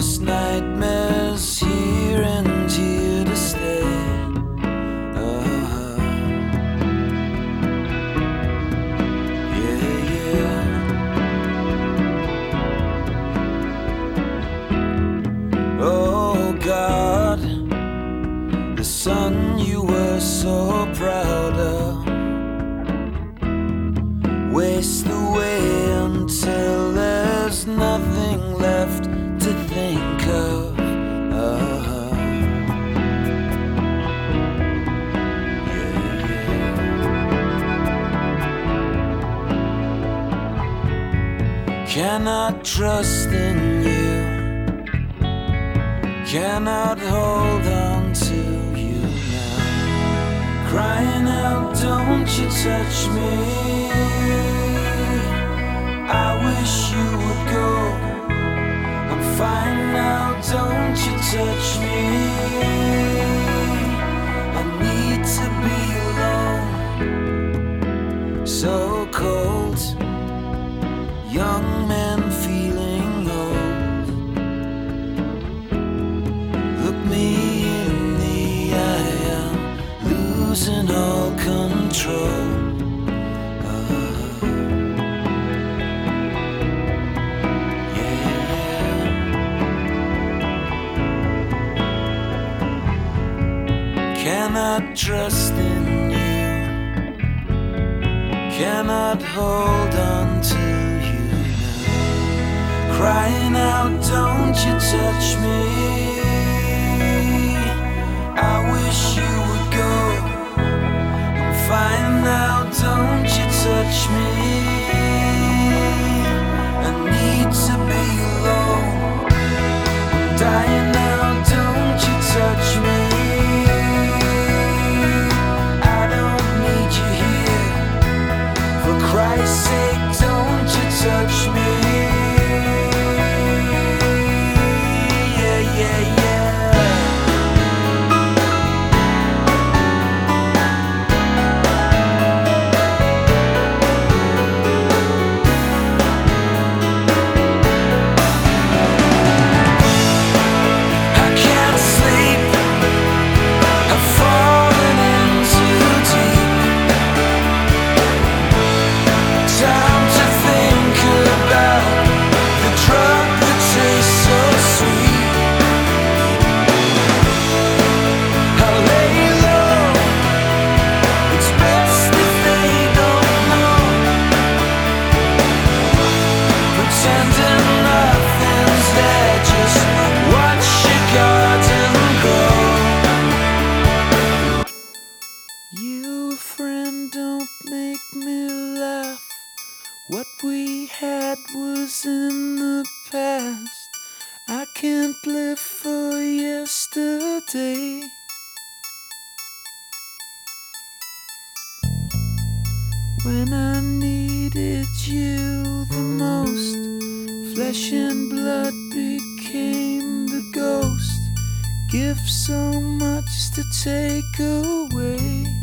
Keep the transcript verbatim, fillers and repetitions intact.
worst nightmares here and here to stay. Uh-huh. Yeah, yeah. Oh God, the son you were so proud of waste away until there's nothing left to think of. Uh-huh. Yeah, yeah. Cannot trust in you, cannot hold on to you now. Crying out, don't you touch me, I wish you would go. I'm fine now, don't you touch me, I need to be alone. So cold, young man feeling old. Look me in the eye, I'm losing all control. Cannot trust in you, cannot hold on to you now. Crying out, don't you touch me, I wish you would go. I'm fine now, don't you touch me, I need to be alone. I'm dying now, don't you touch me, for Christ's sake, don't you touch me. Yeah, yeah, I can't sleep, I've fallen in too deep. Time to think about the drug that tastes so sweet. I'll lay low, it's best if they don't know. Pretending nothing's there, just watch your garden grow. You, friend, don't make me laugh. What we had was in the past. I can't live for yesterday. When I needed you the most, flesh and blood became the ghost. Give so much to take away.